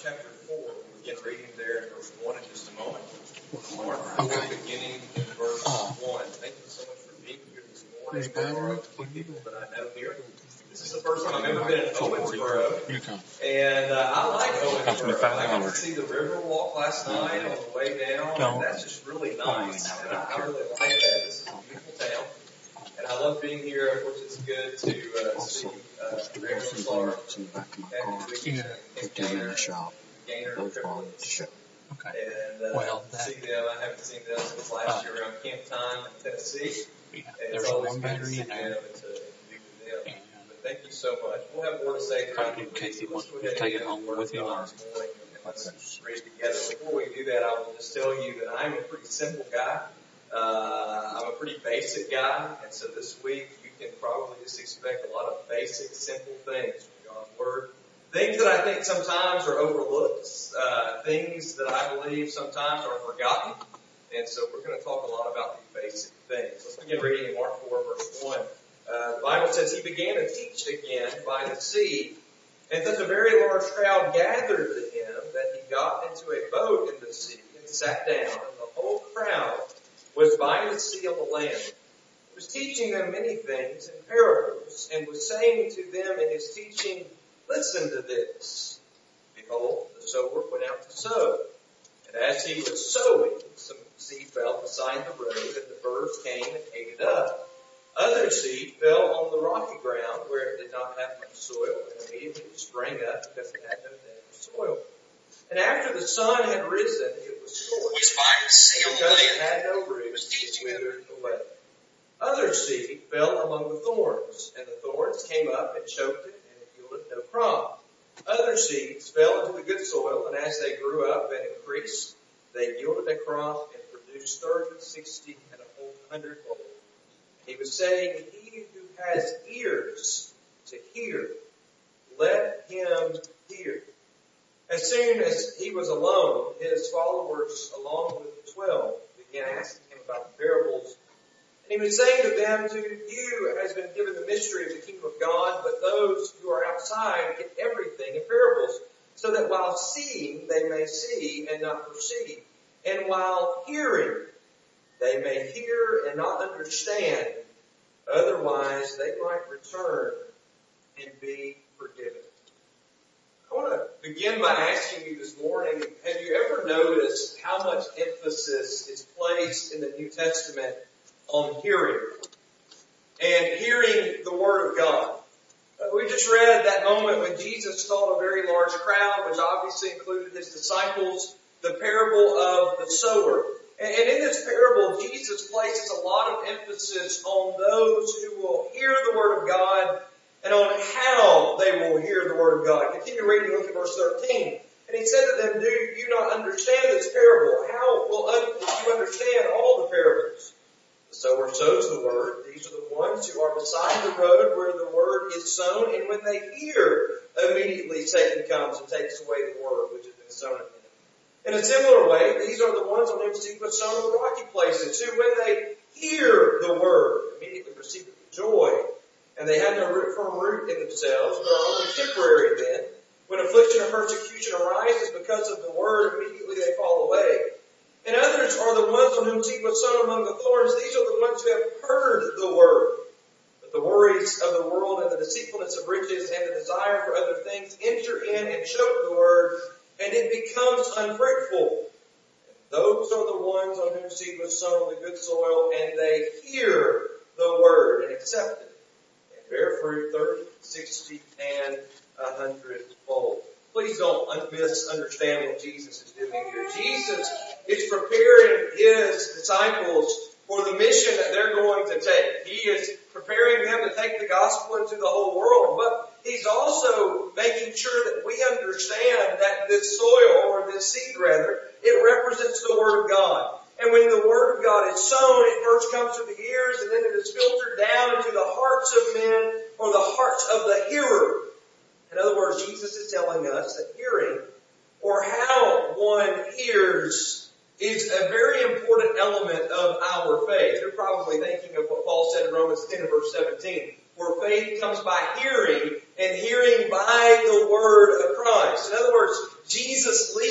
chapter 4. We'll begin reading there in verse 1 in just a moment. Mark 4, beginning in verse 1. Thank you so much for being here this morning. There are a few people that I know here. This is the first time I've ever been in Owensboro. And I like Owensboro. I got to see the Riverwalk last night on the way down. And that's just really nice. And I really like that. This is a beautiful town. And I love being here. Of course, it's good to see Greg Clark and Gainer Triplets. And see them. I haven't seen them since last year around camp time in Tennessee. And it's always good to see them and to be with them. But thank you so much. We'll have more to say throughout the week. Let's go ahead and take it home with you this morning and let's read together. Before we do that, I will just tell you that I'm a pretty simple guy. I'm a pretty basic guy, and so this week you can probably just expect a lot of basic, simple things from God's Word. Things that I think sometimes are overlooked, things that I believe sometimes are forgotten, and so we're going to talk a lot about these basic things. Let's begin reading in Mark 4, verse 1. The Bible says, He began to teach again by the sea, and such a very large crowd gathered to Him that He got into a boat in the sea and sat down, and the whole crowd was by the sea on the land. He was teaching them many things in parables, and was saying to them in His teaching, Listen to this. Behold, the sower went out to sow. And as he was sowing, some seed fell beside the road, and the birds came and ate it up. Other seed fell on the rocky ground, where it did not have much soil, and immediately it sprang up because it had no depth of soil. And after the sun had risen, it was scorched, and because it had no roots, it withered away. Other seed fell among the thorns, and the thorns came up and choked it, and it yielded no crop. Other seeds fell into the good soil, and as they grew up and increased, they yielded a crop and produced 30, 60, and 100-fold. He was saying, He who has ears to hear, let him hear. As soon as he was alone, his followers, along with the 12, began asking him about the parables. And he was saying to them, To you has been given the mystery of the kingdom of God, but those who are outside get everything in parables, so that while seeing they may see and not perceive, and while hearing they may hear and not understand, otherwise they might return and be forgiven. I want to begin by asking you this morning, have you ever noticed how much emphasis is placed in the New Testament on hearing and hearing the Word of God? We just read that moment when Jesus taught a very large crowd, which obviously included His disciples, the parable of the sower. And in this parable, Jesus places a lot of emphasis on those who will hear the Word of God and on how they will hear the Word of God. Continue reading, look at verse 13. And He said to them, Do you not understand this parable? How will you understand all the parables? The sower sows the Word. These are the ones who are beside the road where the Word is sown. And when they hear, immediately Satan comes and takes away the Word which has been sown in them. In a similar way, these are the ones on whom seed was sown in the rocky places, who when they hear the Word, immediately receive it with joy. And they have no firm root in themselves, but are only temporary then. When affliction or persecution arises because of the Word, immediately they fall away. And others are the ones on whom seed was sown among the thorns. These are the ones who have heard the Word. But the worries of the world and the deceitfulness of riches and the desire for other things enter in and choke the Word, and it becomes unfruitful. And those are the ones on whom seed was sown on the good soil, and they hear the Word and accept it, and bear fruit 30, 60, and 100-fold. Please don't misunderstand what Jesus is doing here. Jesus is preparing His disciples for the mission that they're going to take. He is preparing them to take the gospel into the whole world, but He's also making sure that we understand that this soil, or this seed rather, it represents the Word of God. And when the Word of God is sown, it first comes to the ears, and then it is filtered down into the hearts of men, or the hearts of the hearer. In other words, Jesus is telling us that hearing, or how one hears, is a very important element of our faith. You're probably thinking of what Paul said in Romans 10 verse 17, where faith comes by hearing, and hearing by the word of Christ. In other words, Jesus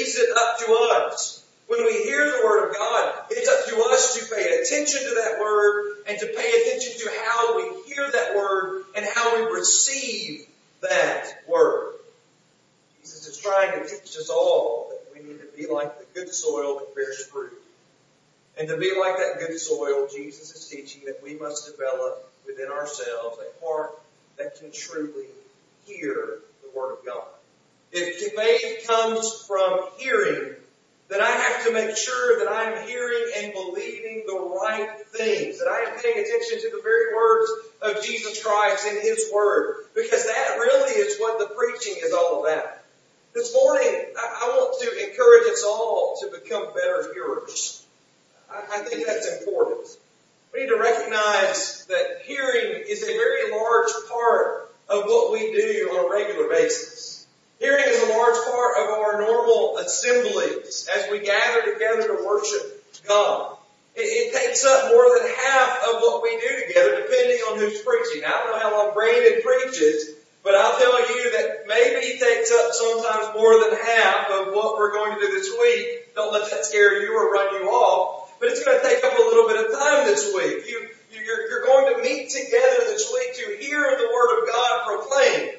leaves it up to us. When we hear the Word of God, it's up to us to pay attention to that Word and to pay attention to how we hear that Word and how we receive that Word. Jesus is trying to teach us all that we need to be like the good soil that bears fruit. And to be like that good soil, Jesus is teaching that we must develop within ourselves a heart that can truly hear the Word of God. If faith comes from hearing, then I have to make sure that I am hearing and believing the right things, that I am paying attention to the very words of Jesus Christ in His Word, because that really is what the preaching is all about. This morning, I want to encourage us all to become better hearers. I think that's important. We need to recognize that hearing is a very large part of what we do on a regular basis. Hearing is a large part of our normal assemblies as we gather together to worship God. It takes up more than half of what we do together, depending on who's preaching. I don't know how long Brandon preaches, but I'll tell you that maybe he takes up sometimes more than half of what we're going to do this week. Don't let that scare you or run you off. But it's going to take up a little bit of time this week. You're going to meet together this week to hear the Word of God proclaimed.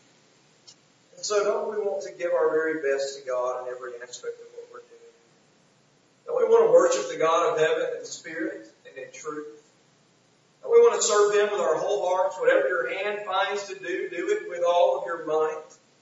And so don't we want to give our very best to God in every aspect of what we're doing? Don't we want to worship the God of heaven in spirit and in truth? Don't we want to serve Him with our whole hearts? Whatever your hand finds to do, do it with all of your might.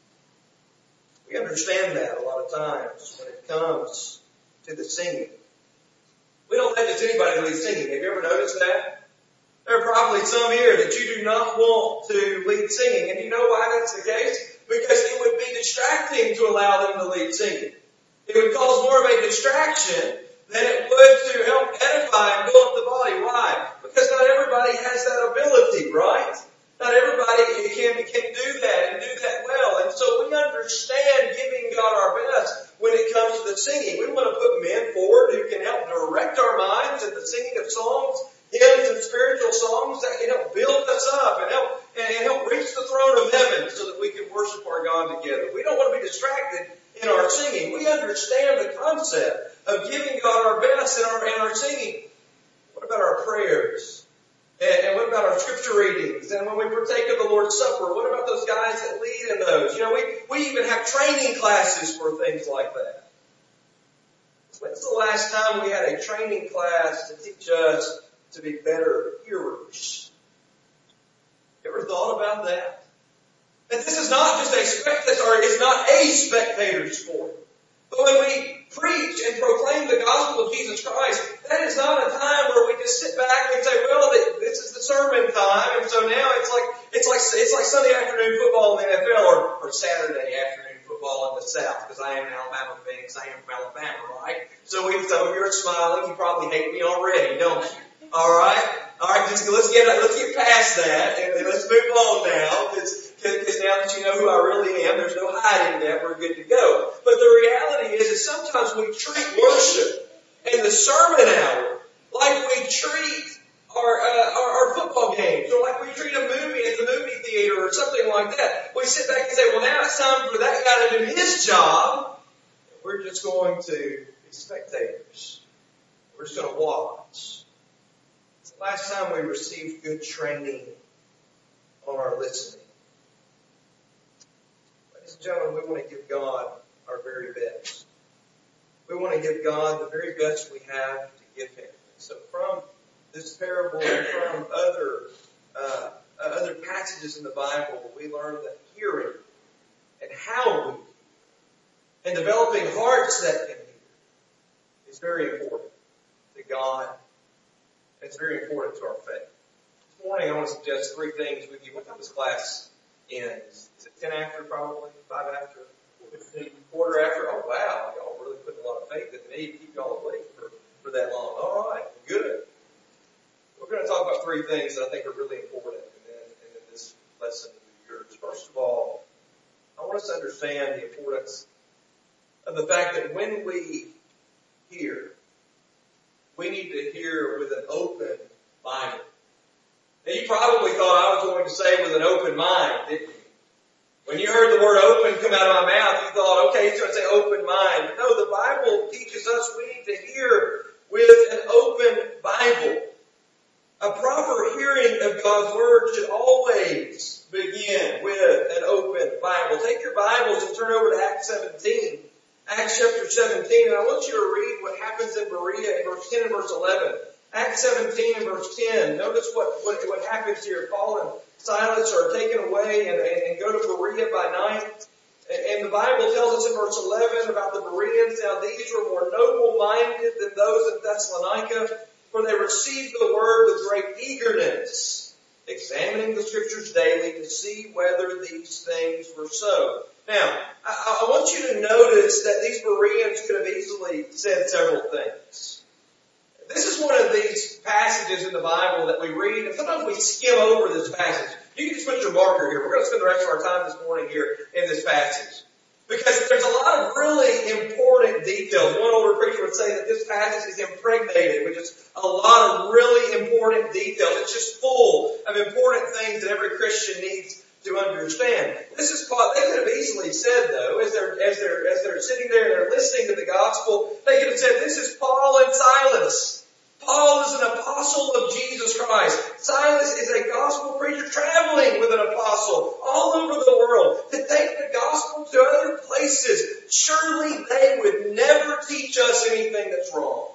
We understand that a lot of times when it comes to the singing. We don't let just anybody lead singing. Have you ever noticed that? There are probably some here that you do not want to lead singing. And you know why that's the case? Because it would be distracting to allow them to lead singing. It would cause more of a distraction than it would to help edify and build up the body. Why? Because not everybody has that ability, right? Not everybody can do that and do that well. And so we understand giving God our best when it comes to the singing. We want to put men forward who can help direct our minds in the singing of songs, hymns and spiritual songs that can help build us up and help reach the throne of heaven so that we can worship our God together. We don't want to be distracted in our singing. We understand the concept of giving God our best in our singing. What about our prayers? And what about our scripture readings? And when we partake of the Lord's Supper, what about those guys that lead in those? You know, we even have training classes for things like that. When's the last time we had a training class to teach us to be better hearers? You ever thought about that? That this is not just it's not a spectator sport. But when we preach and proclaim the gospel of Jesus Christ, that is not a time where we just sit back and say, well, this is the sermon time, and so now it's like Sunday afternoon football in the NFL or Saturday afternoon football in the South, because I am an Alabama fan, because I am from Alabama, right? So some of you are smiling, you probably hate me already, don't you? Alright, let's get past that, and let's move on now, because now that you know who I really am, there's no hiding that, we're good to go. But the reality is sometimes we treat worship and the sermon hour like we treat our football games, or like we treat a movie at the movie theater or something like that. We sit back and say, well, now it's time for that guy to do his job. We're just going to be spectators. We're just going to watch. It's the last time we received good training on our listening. Ladies and gentlemen, we want to give God our very best. We want to give God the very best we have to give Him. So from this parable and from other passages in the Bible, we learn that hearing and how we hear and developing hearts that can hear is very important to God. It's very important to our faith. This morning I want to suggest 3 things with you. What time this class ends? Is it 10 after probably? 5 after? 15? Quarter after? Oh wow, y'all really putting a lot of faith in me to keep y'all awake for that long. All right, good. We're going to talk about 3 things that I think are really important in this lesson of yours. First of all, I want us to understand the importance of the fact that when we hear, we need to hear with an open mind. Now, you probably thought I was going to say with an open mind, didn't you? When you heard the word open come out of my mouth, you thought, okay, he's going to say open mind. No, the Bible teaches us we need to hear with an open Bible. A proper hearing of God's Word should always begin with an open Bible. Take your Bibles and turn over to Acts 17. Acts chapter 17, and I want you to read what happens in Berea in verse 10 and verse 11. Acts 17 and verse 10. Notice what happens here. Paul and Silas are taken away and go to Berea by night. And the Bible tells us in verse 11 about the Bereans. Now these were more noble-minded than those in Thessalonica, for they received the word with great eagerness, examining the Scriptures daily to see whether these things were so. Now, I want you to notice that these Bereans could have easily said several things. This is one of these passages in the Bible that we read, and sometimes we skim over this passage. You can just put your marker here. We're going to spend the rest of our time this morning here in this passage. Because there's a lot of really important details. One older preacher would say that this passage is impregnated with just a lot of really important details. It's just full of important things that every Christian needs to understand. This is Paul. They could have easily said, though, as they're sitting there and they're listening to the gospel, they could have said, this is Paul and Silas. Paul is an apostle of Jesus Christ. Silas is a gospel preacher traveling with an apostle all over the world to take the gospel to other places. Surely they would never teach us anything that's wrong.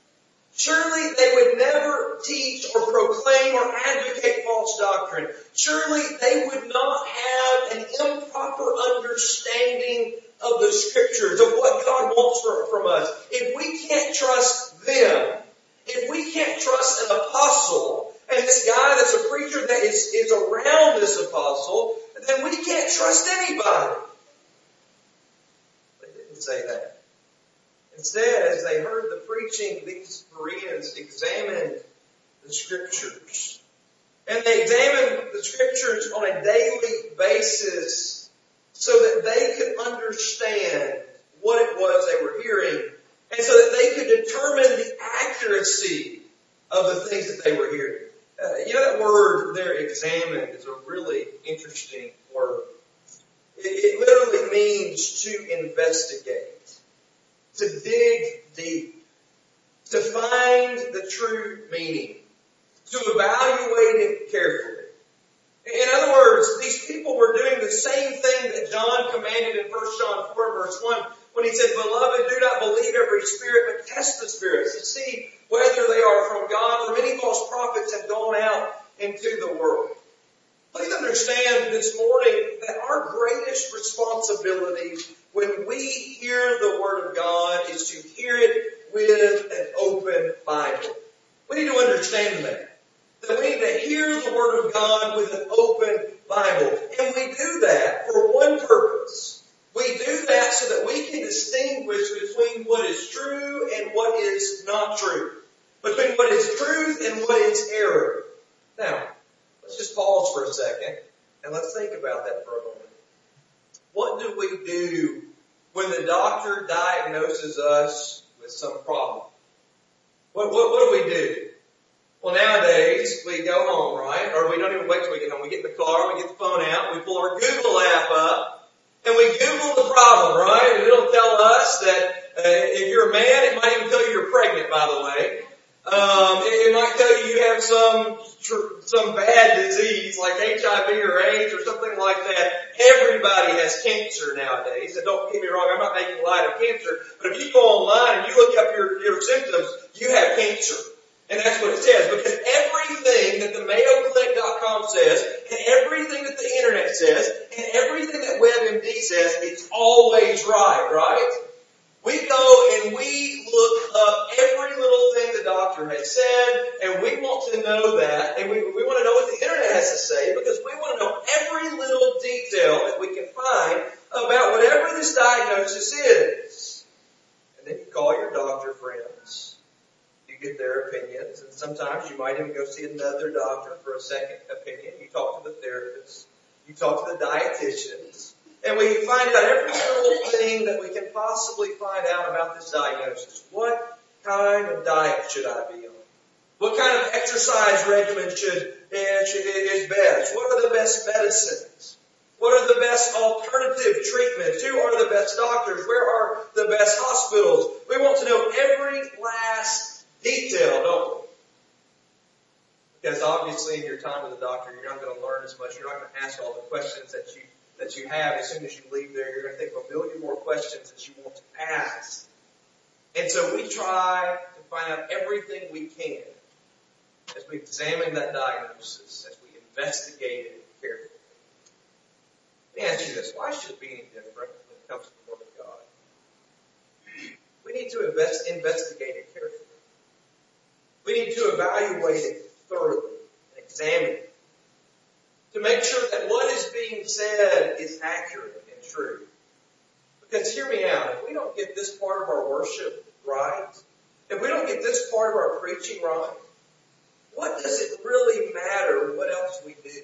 Surely they would never teach or proclaim or advocate false doctrine. Surely they would not have an improper understanding of the Scriptures, of what God wants from us. If we can't trust them, if we can't trust an apostle, and this guy that's a preacher that is around this apostle, then we can't trust anybody. They didn't say that. Instead, as they heard the preaching, these Bereans examined the Scriptures. And they examined the Scriptures on a daily basis so that they could understand what it was they were hearing, and so that they could determine the accuracy of the things that they were hearing. That word there, examined, is a really interesting word. It literally means to investigate, to dig deep, to find the true meaning, to evaluate it carefully. In other words, these people were doing the same thing that John commanded in 1 John 4 verse 1 when he said, "Beloved, do not believe every spirit, but test the spirits to see whether they are from God, for many false prophets have gone out into the world." Please understand this morning that our greatest responsibility when we hear the Word of God is to hear it with an open Bible. We need to understand that we need to hear the Word of God with an open Bible. And we do that for one purpose. We do that so that we can distinguish between what is true and what is not true. Between what is truth and what is error. Now, let's just pause for a second and let's think about that for a moment. What do we do when the doctor diagnoses us with some problem? What do we do? Well, nowadays, we go home, right? Or we don't even wait till we get home. We get in the car, we get the phone out, we pull our Google app up, and we Google the problem, right? And it'll tell us that if you're a man, it might even tell you you're pregnant, by the way. It might tell you have some bad disease like HIV or AIDS or something like that. Everybody has cancer nowadays. And don't get me wrong, I'm not making light of cancer. But if you go online and you look up your symptoms, you have cancer. And that's what it says. Because everything that the MayoClinic.com says, and everything that the Internet says, and everything that WebMD says, it's always right? We go and we look up every little thing the doctor has said, and we want to know that, and we want to know what the Internet has to say, because we want to know every little detail that we can find about whatever this diagnosis is. And then you call your doctor friends. Get their opinions, and sometimes you might even go see another doctor for a second opinion. You talk to the therapist, you talk to the dietitians, and we find out every little thing that we can possibly find out about this diagnosis. What kind of diet should I be on? What kind of exercise regimen is best? What are the best medicines? What are the best alternative treatments? Who are the best doctors? Where are the best hospitals? We want to know every last detail, don't we? Because obviously in your time with the doctor, you're not going to learn as much. You're not going to ask all the questions that you have. As soon as you leave there, you're going to think of a million more questions that you want to ask. And so we try to find out everything we can as we examine that diagnosis, as we investigate it carefully. Let me ask you this. Why should it be any different when it comes to the Word of God? We need to investigate it carefully. We need to evaluate it thoroughly and examine it to make sure that what is being said is accurate and true. Because hear me out, if we don't get this part of our worship right, if we don't get this part of our preaching right, what does it really matter what else we do?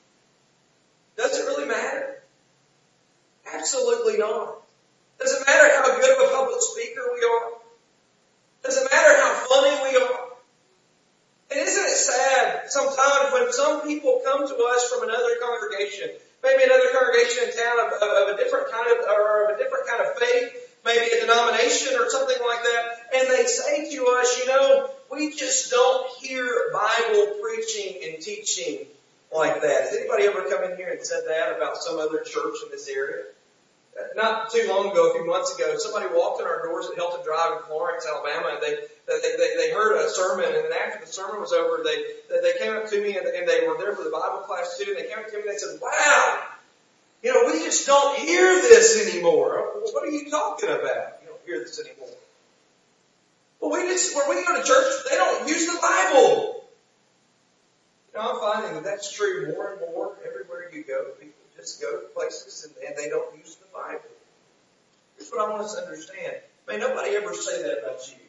Does it really matter? Absolutely not. Does it matter how good of a public speaker we are? Does it matter how funny we are? And isn't it sad sometimes when some people come to us from another congregation, maybe another congregation in town of a different kind of faith, maybe a denomination or something like that, and they say to us, we just don't hear Bible preaching and teaching like that. Has anybody ever come in here and said that about some other church in this area? Not too long ago, a few months ago, somebody walked in our doors at Hilton Drive in Florence, Alabama, and they heard a sermon, and then after the sermon was over, they came up to me, and they were there for the Bible class too, and they came up to me and they said, wow, we just don't hear this anymore. What are you talking about? You don't hear this anymore. Well, when we go to church, they don't use the Bible. I'm finding that that's true more and more everywhere you go. People just go to places and they don't use the Bible. Here's what I want us to understand. May nobody ever say that about you.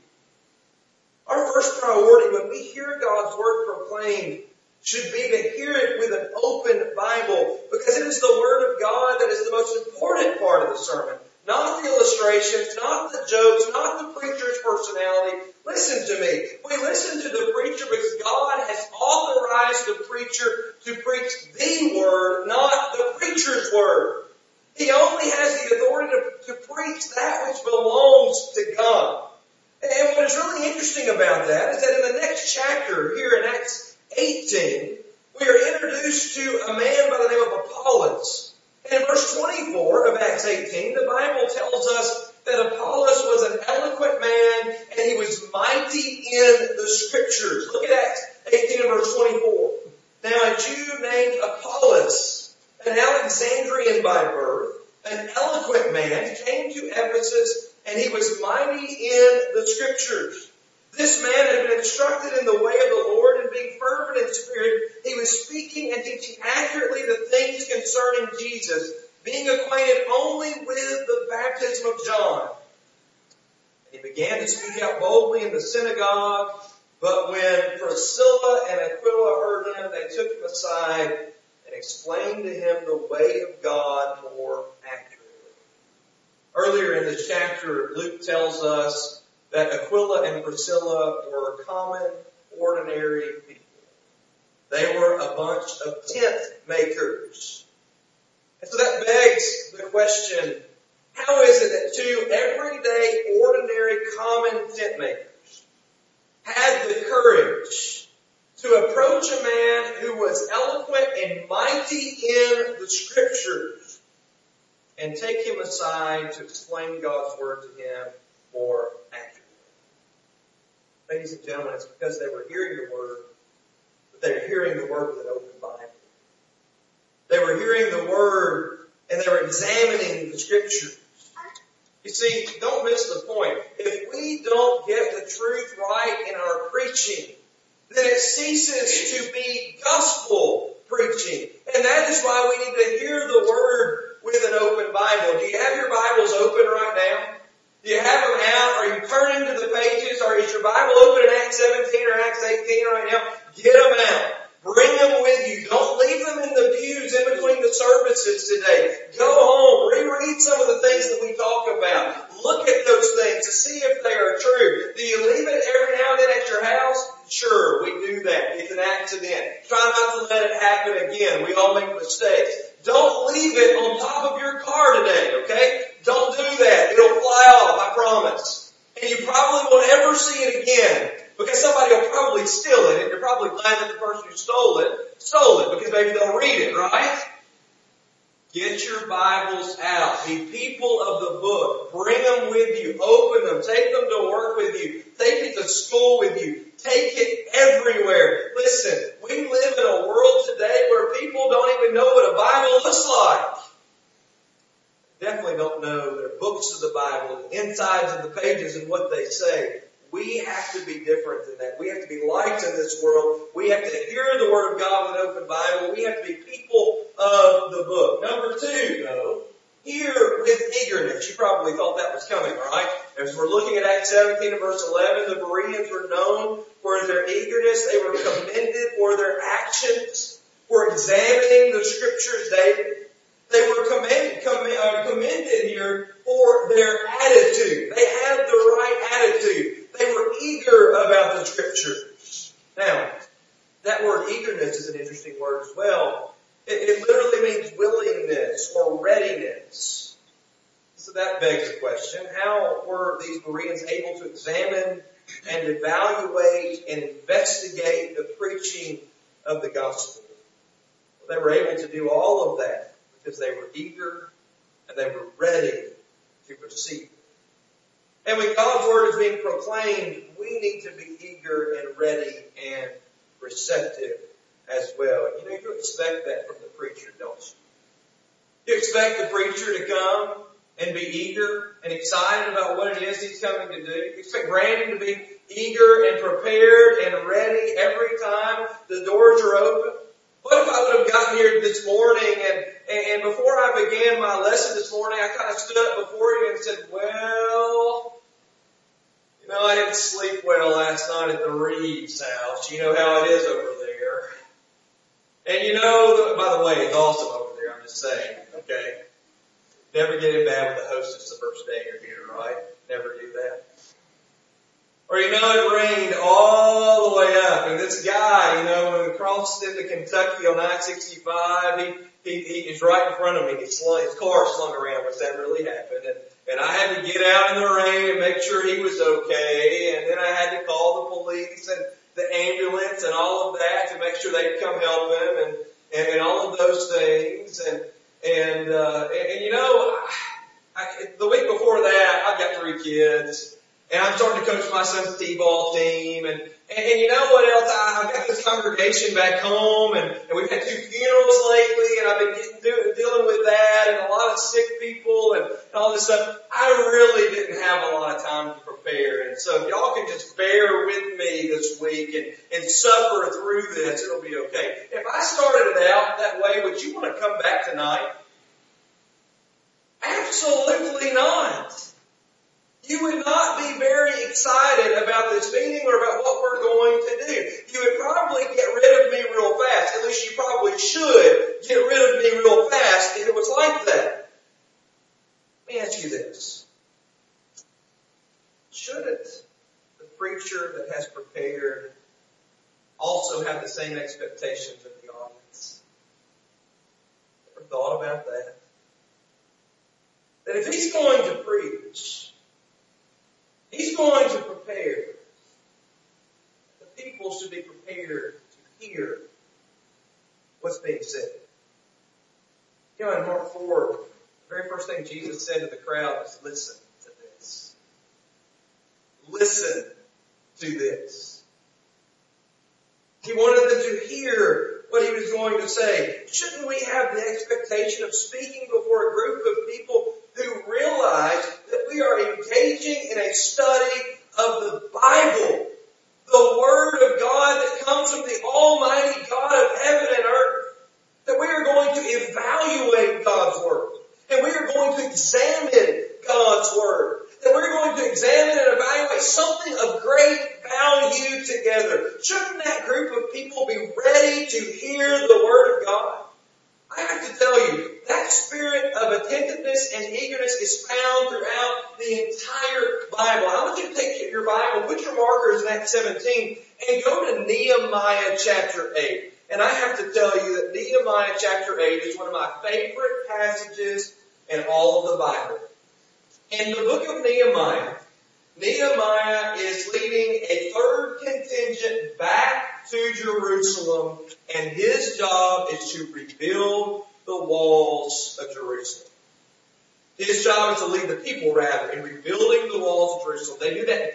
Our first priority when we hear God's Word proclaimed should be to hear it with an open Bible, because it is the Word of God that is the most important part of the sermon. Not the illustrations, not the jokes, not the preacher's personality. Listen to me. We listen to the preacher because God has authorized the preacher to preach the Word, not the preacher's word. He only has the authority to preach that which belongs to God. And what is really interesting about that is that in the next chapter, here in Acts 18, we are introduced to a man by the name of Apollos. And in verse 24 of Acts 18, the Bible tells us that Apollos was an eloquent man and he was mighty in the Scriptures. Look at Acts 18 and verse 24. Now a Jew named Apollos, an Alexandrian by birth, an eloquent man, came to Ephesus, and he was mighty in the Scriptures. This man had been instructed in the way of the Lord, and being fervent in spirit, he was speaking and teaching accurately the things concerning Jesus, being acquainted only with the baptism of John. And he began to speak out boldly in the synagogue, but when Priscilla and Aquila heard him, they took him aside and explained to him the way of God more accurately. Earlier in this chapter, Luke tells us that Aquila and Priscilla were common, ordinary people. They were a bunch of tent makers. And so that begs the question, how is it that two everyday, ordinary, common tent makers had the courage to approach a man who was eloquent and mighty in the Scriptures and take him aside to explain God's Word to him more accurately? Ladies and gentlemen, it's because they were hearing the Word, but they were hearing the Word with an open Bible. They were hearing the Word and they were examining the Scriptures. You see, don't miss the point. If we don't get the truth right in our preaching, then it ceases to be gospel preaching. And that is why we need to hear the Word with an open Bible. Do you have your Bibles open right now? Do you have them out? Are you turning to the pages? Or is your Bible open in Acts 17 or Acts 18 right now? Get them out. Bring them with you. Don't leave them in the pews in between the services today. Go home. Reread some of the things that we talk about. Look at those things to see if they are true. Do you leave it every now and then at your house? Sure, we do that. It's an accident. Try not to let it happen again. We all make mistakes. Don't leave promise. And you probably won't ever see it again because somebody will probably steal it, and you're probably glad that the person who stole it because maybe they'll read it, right? Get your Bibles out. Be people of the book. Bring them with you. Open them. Take them to work with you. Take it to school with you. Take it everywhere. Listen, we live in a world today where people don't even know what a Bible looks like. Definitely don't know their books of the Bible, the insides of the pages and what they say. We have to be different than that. We have to be lights in this world. We have to hear the Word of God with an open Bible. We have to be people of the book. Number 2, though, hear with eagerness. You probably thought that was coming, right? As we're looking at Acts 17 and verse 11, the Bereans were known for their eagerness. They were commended for their actions, for examining the Scriptures daily. They were commended here for their attitude. They had the right attitude. They were eager about the Scriptures. Now, that word eagerness is an interesting word as well. It literally means willingness or readiness. So that begs the question, how were these Bereans able to examine and evaluate and investigate the preaching of the gospel? Well, they were able to do all of that because they were eager and they were ready to receive it. And when God's Word is being proclaimed, we need to be eager and ready and receptive as well. You know, you expect that from the preacher, don't you? You expect the preacher to come and be eager and excited about what it is he's coming to do. You expect Brandon to be eager and prepared and ready every time the doors are open. What if I would have gotten here this morning and before I began my lesson this morning, I kind of stood up before you and said, well, you know, I didn't sleep well last night at the Reeves house. You know how it is over there. And you know, by the way, it's awesome over there, I'm just saying, okay? Never get in bad with the hostess the first day you're here, right? Never do that. Or, you know, it rained all the way up. And this guy, you know, when we crossed into Kentucky on I-65, he is right in front of me. His car slung around, which that really happened. And I had to get out in the rain and make sure he was okay. And then I had to call the police and the ambulance and all of that to make sure they'd come help him and all of those things. And you know, the week before that, I've got 3 kids. And I'm starting to coach my son's t-ball team. And you know what else? I've got this congregation back home and we've had 2 funerals lately and I've been dealing with that and a lot of sick people and all this stuff. I really didn't have a lot of time to prepare. And so if y'all can just bear with me this week and suffer through this, it'll be okay. If I started it out that way, would you want to come back tonight? Absolutely not. You would not be very excited about this meeting or about what we're going to do. You would probably get rid of me real fast. At least you probably should get rid of me real fast if it was like that. Let me ask you this. Shouldn't the preacher that has prepared also have the same expectations of the audience? Ever thought about that? That if he's going to preach, he's going to prepare. The people should be prepared to hear what's being said. You know, in Mark 4, the very first thing Jesus said to the crowd was, listen to this. Listen to this. He wanted them to hear what he was going to say. Shouldn't we have the expectation of speaking before a group of people who realize that we are engaging in a study of the Bible, the Word of God that comes from the Almighty God of heaven and earth, that we are going to evaluate God's Word, and we are going to examine God's Word, that we're going to examine and evaluate something of great value together. Shouldn't that group of people be ready to hear the Word of God? I have to tell you, that spirit of attentiveness and eagerness is found throughout the entire Bible. I want you to take your Bible, put your markers in Acts 17, and go to Nehemiah chapter 8. And I have to tell you that Nehemiah chapter 8 is one of my favorite passages in all of the Bible. In the book of Nehemiah, Nehemiah is leading a third contingent back to Jerusalem, and his job is to rebuild the walls of Jerusalem. His job is to lead the people, rather, in rebuilding the walls of Jerusalem. They do that in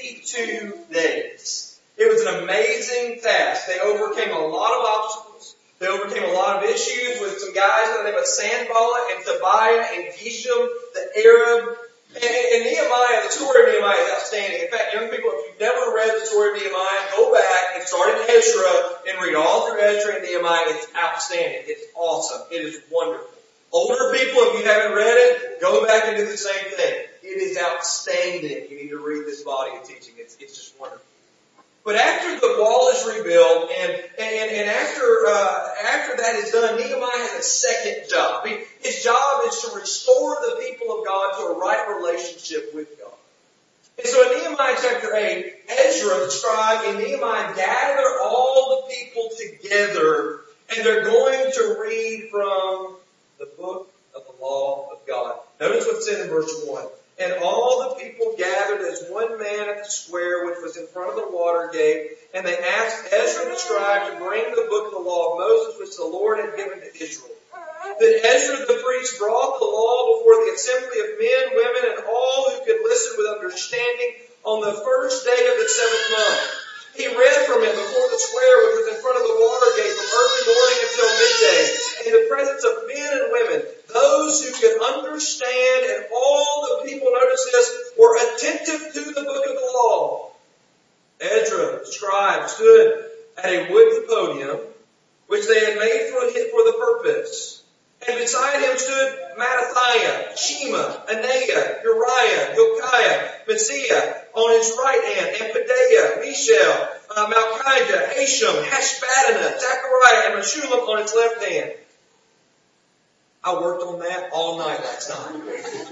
52 days. It was an amazing task. They overcame a lot of obstacles. They overcame a lot of issues with some guys by the name of Sanballat and Tobiah and Geshem, the Arab. And Nehemiah, the story of Nehemiah is outstanding. In fact, young people, if you've never read the story of Nehemiah, go back and start in Ezra and read all through Ezra and Nehemiah. It's outstanding. It's awesome. It is wonderful. Older people, if you haven't read it, go back and do the same thing. It is outstanding. You need to read this body of teaching. It's just wonderful. But after the wall is rebuilt and after that is done, Nehemiah has a second job. His job is to restore the people of God to a right relationship with God. And so in Nehemiah chapter 8, Ezra, the scribe, and Nehemiah gather all the people together, and they're going to read from the book of the law of God. Notice what's said in verse 1. And all the people gathered as one man at the square which was in front of the water gate, and they asked Ezra the scribe to bring the book of the law of Moses which the Lord had given to Israel. Then Ezra the priest brought the law before the assembly of men, women, and all who could listen with understanding on the first day of the 7th month. He read from it before the square which was in front of the water gate from early morning until midday, in the presence of men and women, those who could understand, and all the people, notice this, were attentive to the book of the law. Ezra, the scribe, stood at a wooden podium, which they had made for the purpose. And beside him stood Mattathiah, Shema, Anaiah, Uriah, Hilkiah, Messiah on his right hand, and Pedaiah, Mishael, Malchijah, Hashem, Hashbaddanah, Zechariah, and Meshullam on his left hand. I worked on that all night last night.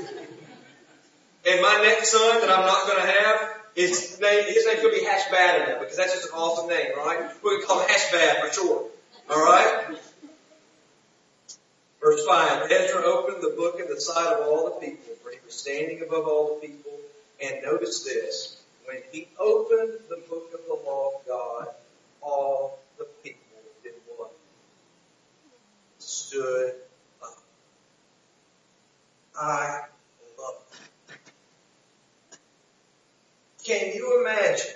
And my next son that I'm not going to have, his name's going to be Hashbaddanah, because that's just an awesome name, right? We're going to call him Hashbad for short. Alright? Verse 5, Ezra opened the book in the sight of all the people, for he was standing above all the people. And notice this, when he opened the book of the law of God, all the people did what? Stood up. I love it. Can you imagine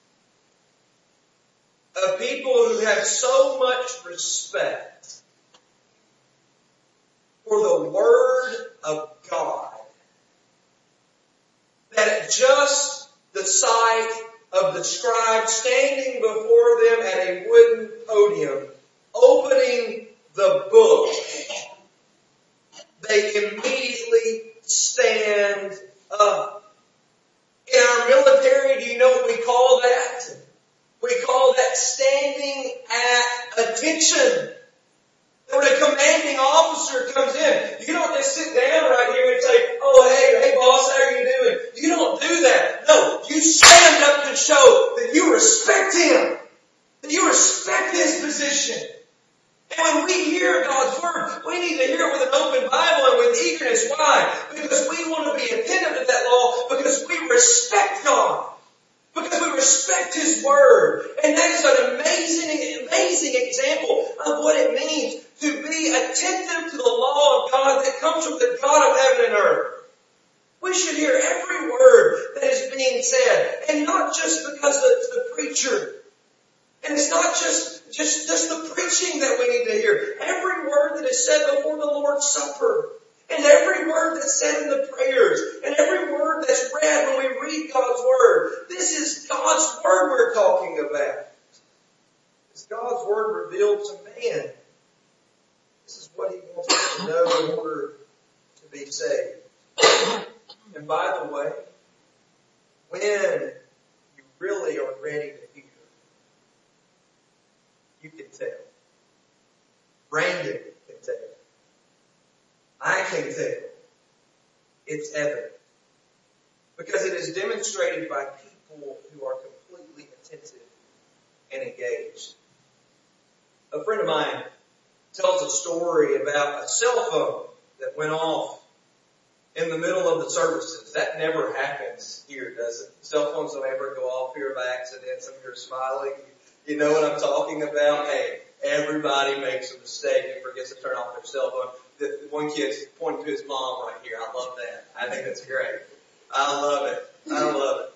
a people who have so much respect for the Word of God that at just the sight of the scribe standing before them at a wooden podium, opening the book, they immediately stand up. In our military, do you know what we call that? We call that standing at attention. When a commanding officer comes in, you don't just sit down right here and say, oh, hey boss, how are you doing? You don't do that. No, you stand up to show that you respect him, that you respect his position. And when we hear God's Word, we need to hear it with an open Bible and with eagerness. Why? Because we want to be attentive to that law, because we respect God. Because we respect His Word. And that is an amazing example of what it means to be attentive to the law of God that comes from the God of heaven and earth. We should hear every word that is being said. And not just because it's the preacher. And it's not just the preaching that we need to hear. Every word that is said before the Lord's Supper. And every word that's said in the prayers, and every word that's read when we read God's Word. This is God's Word we're talking about. It's God's Word revealed to man. This is what He wants us to know in order to be saved. And by the way, when you really are ready to hear, you can tell. Brandon can tell. I can tell. It's evident. Because it is demonstrated by people who are completely attentive and engaged. A friend of mine tells a story about a cell phone that went off in the middle of the services. That never happens here, does it? Cell phones don't ever go off here by accident. Some of you are smiling. You know what I'm talking about? Hey, everybody makes a mistake and forgets to turn off their cell phone. The one kid's pointing to his mom right here. I love that. I think that's great. I love it. I love it.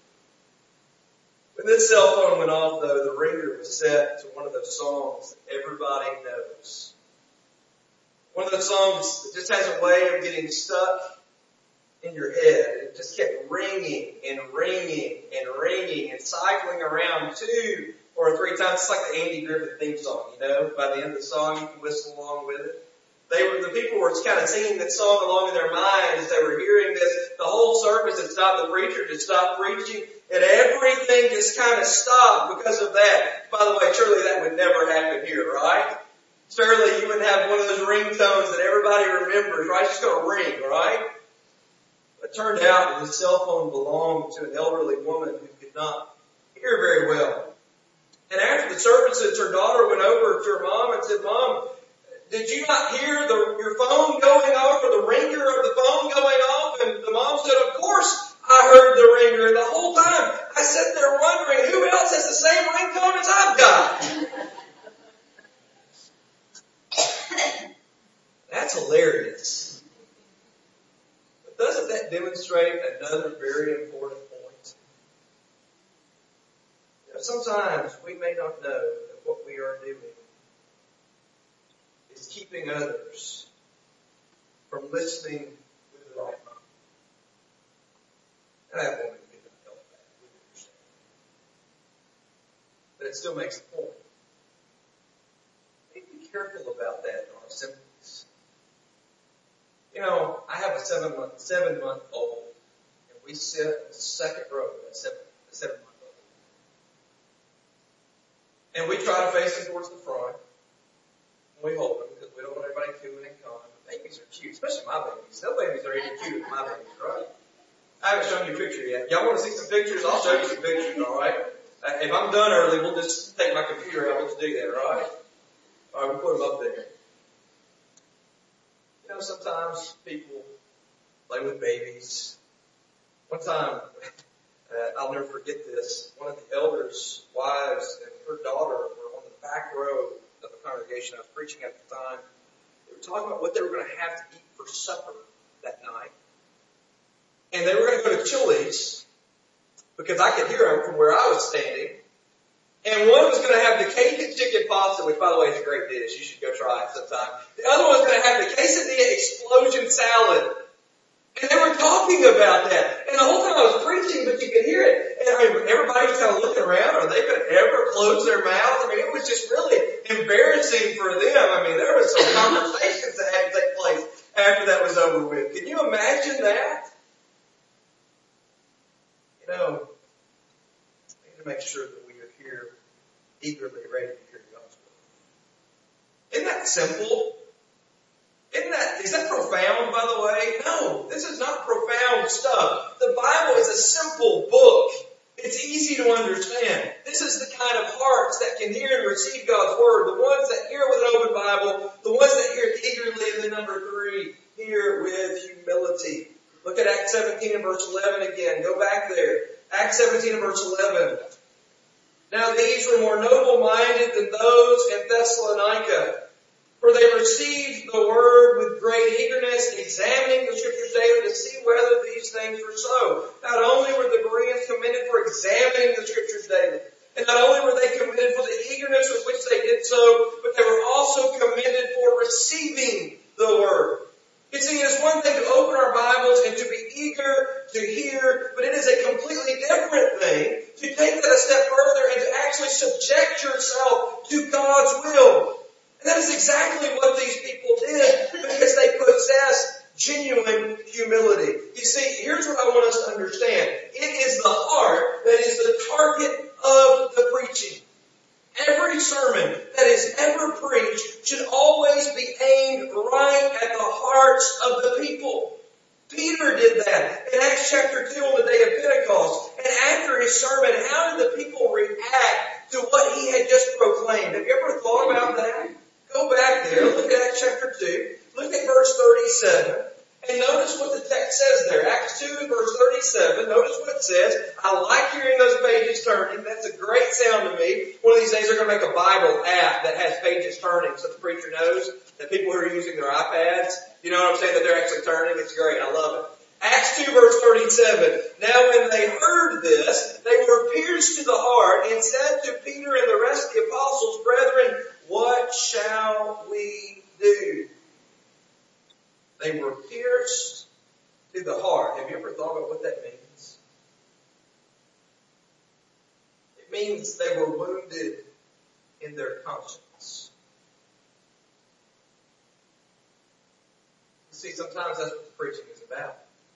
When this cell phone went off, though, the ringer was set to one of those songs that everybody knows. One of those songs that just has a way of getting stuck in your head. It just kept ringing and ringing and ringing and cycling around 2 or 3 times. It's like the Andy Griffith theme song, you know. By the end of the song, you can whistle along with it. The people were kind of singing that song along in their minds as they were hearing this. The whole service had stopped. The preacher just stopped preaching. And everything just kind of stopped because of that. By the way, surely that would never happen here, right? Surely you wouldn't have one of those ringtones that everybody remembers, right? It's just going to ring, right? But it turned out that the cell phone belonged to an elderly woman who could not hear very well. And after the services, her daughter went over to her mom and said, "Mom, did you not hear your phone going off or the ringer of the phone going off?" And the mom said, "Of course I heard the ringer. And the whole time I sat there wondering who else has the same ringtone as I've got." That's hilarious. But doesn't that demonstrate another very important point? You know, sometimes we may not know that what we are doing is keeping others from listening with the right mind. And that woman did not help that. We understand. But it still makes a point. We need to be careful about that in our assemblies. You know, I have a 7-month-old, and we sit in the second row of that 7-month-old. And we try to face him towards the front. We hold them because we don't want everybody cooing and cawing. Babies are cute, especially my babies. No babies are even cute as my babies, right? I haven't shown you a picture yet. Y'all want to see some pictures? I'll show you some pictures, all right? If I'm done early, we'll just take my computer out. We'll just do that, all right? All right, we'll put them up there. You know, sometimes people play with babies. One time, I'll never forget this. One of the elders' wives and her daughter were on the back row of the congregation. I was preaching at the time. They were talking about what they were going to have to eat for supper that night. And they were going to go to Chili's because I could hear them from where I was standing. And one was going to have the Cajun chicken pasta, which, by the way, is a great dish. You should go try it sometime. The other one was going to have the quesadilla explosion salad. And they were talking about that. And the whole time I was preaching, but you could hear it. And I mean, everybody was kind of looking around. Are they going to ever close their mouths? I mean, it was just really embarrassing for them. I mean, there was some conversations that had to take place after that was over with. Can you imagine that? You know, we need to make sure that we are here eagerly ready to hear God's word. Isn't that simple? Is that profound, by the way? No, this is not profound stuff. The Bible is a simple book. It's easy to understand. This is the kind of hearts that can hear and receive God's word. The ones that hear with an open Bible. The ones that hear eagerly. And then number 3, hear with humility. Look at Acts 17 and verse 11 again. Go back there. Acts 17 and verse 11. Now these were more noble-minded than those in Thessalonica, for they received the word with great eagerness, examining the scriptures daily to see whether these things were so. Not only were the Bereans commended for examining the scriptures daily, and not only were they commended for the eagerness with which they did so, but they were also commended for receiving the word. You see, it is one thing to open our Bibles and to be eager to hear, but it is a completely different thing to take that a step further and to actually subject yourself to God's will. And that is exactly what these people did because they possess genuine humility. You see, here's what I want us to understand. It is the heart that is the target of the preaching. Every sermon that is ever preached should always be aimed right at the hearts of the people. Peter did that in Acts chapter 2 on the day of Pentecost. And after his sermon, how did the people react to what he had just proclaimed? Have you ever thought about that? Go back there. Look at Acts chapter 2. Look at verse 37. And notice what the text says there. Acts 2 and verse 37. Notice what it says. I like hearing those pages turning. That's a great sound to me. One of these days they're going to make a Bible app that has pages turning so the preacher knows that people who are using their iPads, you know what I'm saying, that they're actually turning. It's great. I love it. Acts 2 verse 37. Now when they heard this, they were pierced to the heart and said to Peter and the rest of the apostles, Brethren, what shall we do? They were pierced to the heart. Have you ever thought about what that means? It means they were wounded in their conscience. You see, sometimes that's what the preaching is about.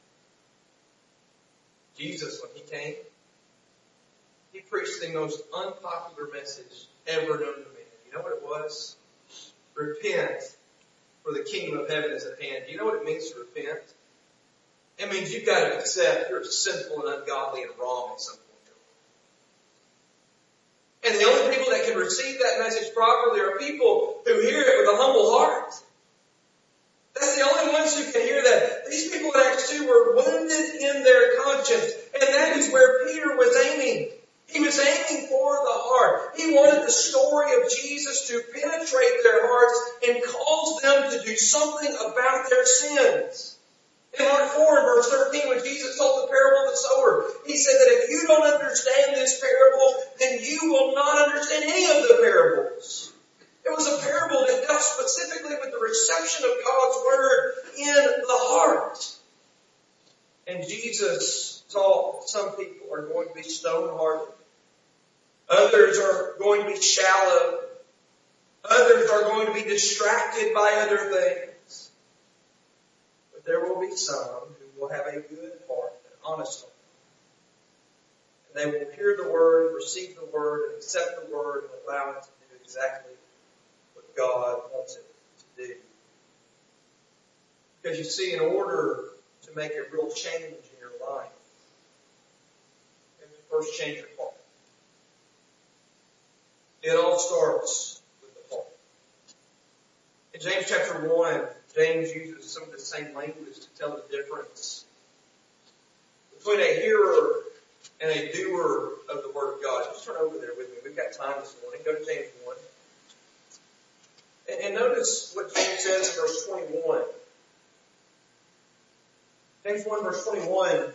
Jesus, when he came, he preached the most unpopular message ever known to man. You know what it was? Repent, for the kingdom of heaven is at hand. Do you know what it means to repent? It means you've got to accept you're sinful and ungodly and wrong at some point. And the only people that can receive that message properly are people who hear it with a humble heart. That's the only ones who can hear that. These people in Acts 2 were wounded in their conscience. And that is where Peter was aiming. He was aiming for the heart. He wanted the story of Jesus to penetrate their hearts and cause them to do something about their sins. In Mark 4 and verse 13, when Jesus told the parable of the sower, he said that if you don't understand this parable, then you will not understand any of the parables. It was a parable that dealt specifically with the reception of God's Word in the heart. And Jesus taught some people are going to be stone-hearted. Others are going to be shallow. Others are going to be distracted by other things. But there will be some who will have a good heart, an honest heart. And they will hear the Word, receive the Word, and accept the Word, and allow it to do exactly what God wants it to do. Because you see, in order to make a real change in your life, you have to first change your heart. It all starts with the heart. In James chapter 1, James uses some of the same language to tell the difference between a hearer and a doer of the Word of God. Just turn over there with me. We've got time this morning. Go to James 1. And notice what James says in verse 21. James 1 verse 21.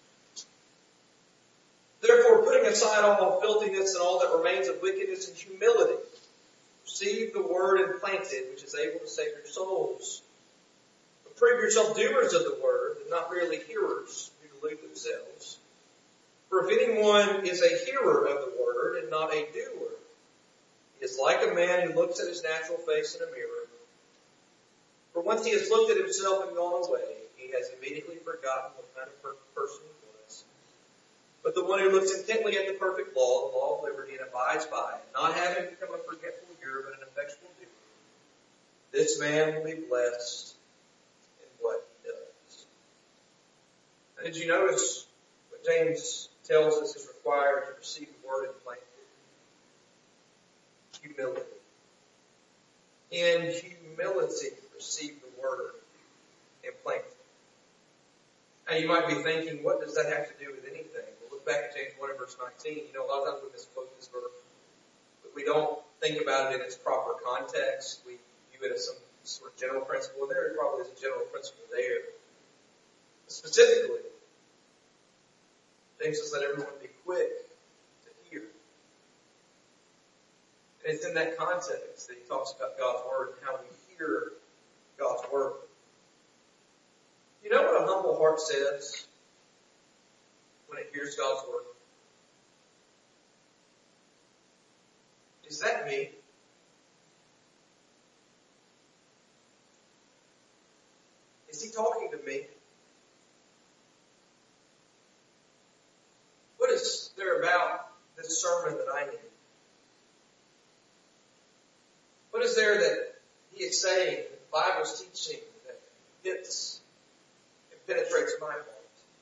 Therefore, putting aside all filthiness and all that remains of wickedness and humility, receive the word implanted, which is able to save your souls. But prove yourself doers of the word, and not merely hearers who delude themselves. For if anyone is a hearer of the word and not a doer, he is like a man who looks at his natural face in a mirror. For once he has looked at himself and gone away, he has immediately forgotten what kind of person he was. But the one who looks intently at the perfect law, the law of liberty, and abides by it, not having become a forgetful hearer, but an effectual doer, this man will be blessed in what he does. And did you notice what James tells us is required to receive the word implanted? Humility. In humility, receive the word implanted. Now you might be thinking, what does that have to do with anything? Well, look back at James 1 and verse 19. You know, a lot of times we misquote this verse, but we don't think about it in its proper context. We view it as some sort of general principle, and there probably is a general principle there. Specifically, James says, let everyone be quick to hear. And it's in that context that he talks about God's Word and how we hear God's Word. You know what a humble heart says when it hears God's Word? Is that me? Is he talking to me? What is there about this sermon that I need? What is there that he is saying, that the Bible's teaching, that hits and penetrates my heart?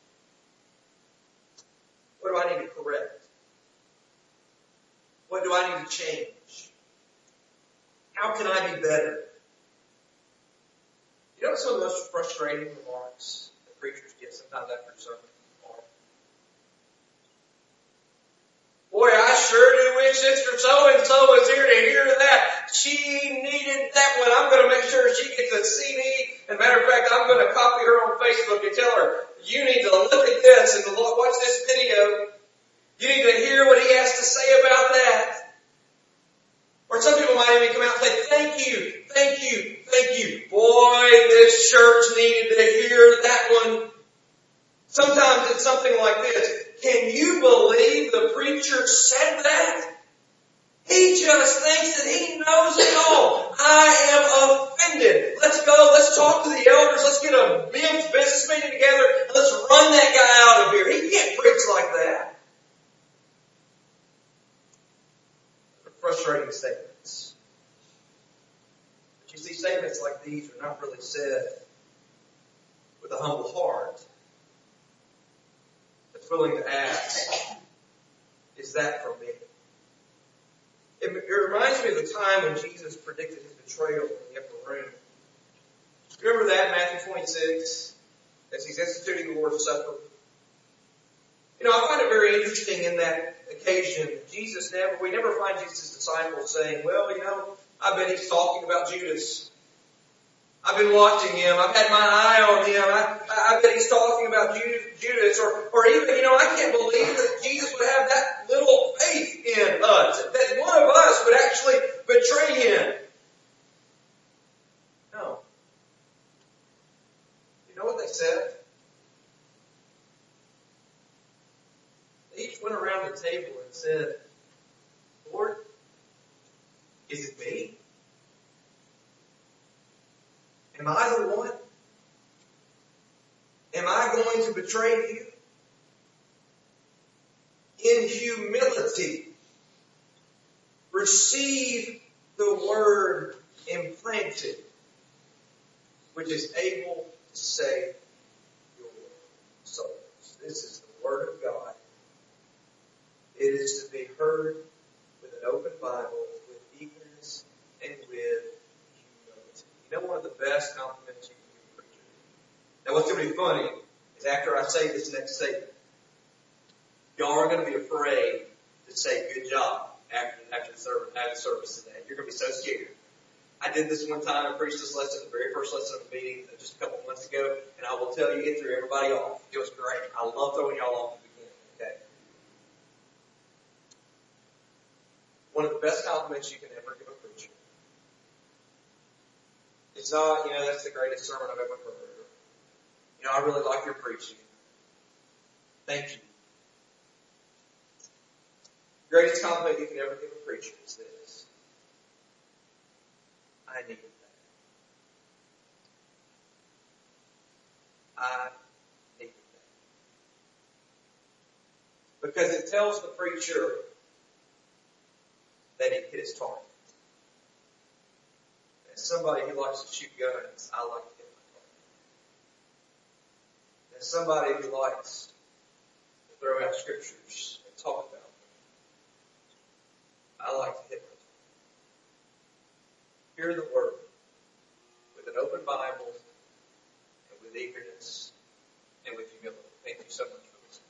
What do I need to correct? What do I need to change? How can I be better? You know some of the most frustrating remarks that preachers get sometimes after a sermon are? Boy, I sure do wish Sister so-and-so was here to hear that. She needed that one. I'm going to make sure she gets a CD. And matter of fact, I'm going to copy her on Facebook and tell her, you need to look at this and watch this video. You need to hear what he has to say about that. Or some people might even come out and say, thank you, thank you, thank you. Boy, this church needed to hear that one. Sometimes it's something like this. Can you believe the preacher said that? He just thinks that he knows it all. I am offended. Let's go, let's talk to the elders, let's get a men's business meeting together, and let's run that guy out of here. He can't preach like that. Frustrating statements. But you see, statements like these are not really said with a humble heart that's willing to ask, is that for me? It reminds me of the time when Jesus predicted his betrayal in the upper room. Remember that in Matthew 26, as he's instituting the Lord's Supper? You know, I find it very interesting in that occasion, we never find Jesus' disciples saying, well, you know, I bet he's talking about Judas. I've been watching him. I've had my eye on him. I bet he's talking about Judas. Or even, you know, I can't believe that Jesus would have that little faith in us. That one of us would actually betray him. No. You know what they said? They each went around the table and said, Lord, is it me? Am I the one? Am I going to betray you? In humility, receive the word implanted, which is able to save your souls. This is the word of God. It is to be heard with an open Bible, with eagerness, and with humility. You know, one of the best compliments you can give a preacher. Now, what's going to be funny is after I say this next statement, y'all are going to be afraid to say good job after the service today. You're going to be so scared. I did this one time. I preached this lesson, the very first lesson of the meeting just a couple of months ago, and I will tell you, it threw everybody off. It was great. I love throwing y'all off at the beginning. Okay. One of the best compliments you can ever give a preacher. It's not, you know, that's the greatest sermon I've ever heard. You know, I really like your preaching. Thank you. The greatest compliment you can ever give a preacher is this. I needed that. I needed that. Because it tells the preacher that he hit his target. As somebody who likes to shoot guns, I like to hit my target. As somebody who likes to throw out scriptures and talk about them, I like to hit my target. Hear the word with an open Bible and with eagerness and with humility. Thank you so much for listening.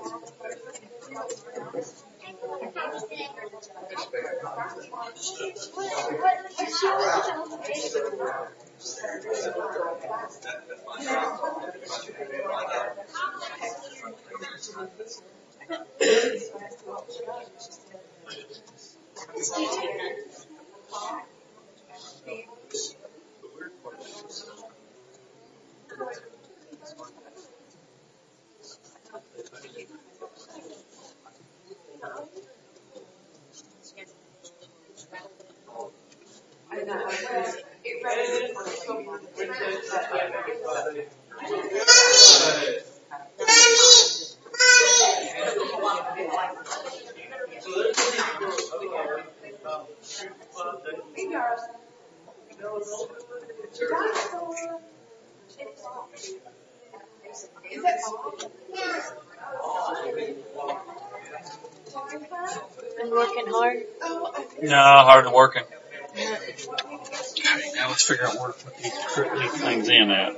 Been working hard? No, hard working. Okay, now let's figure out where to put these things in at.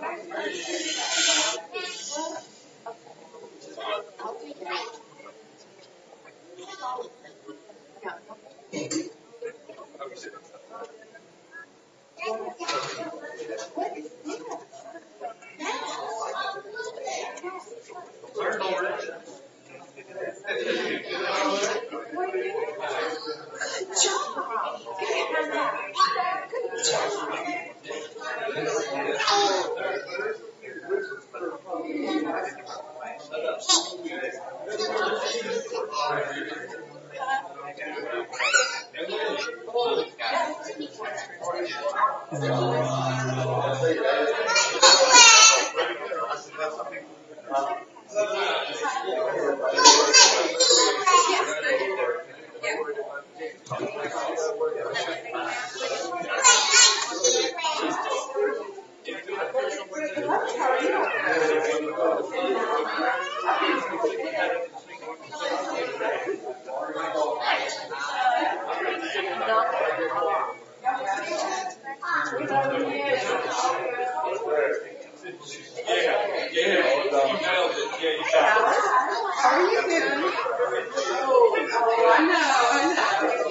How are you doing? Oh, I know.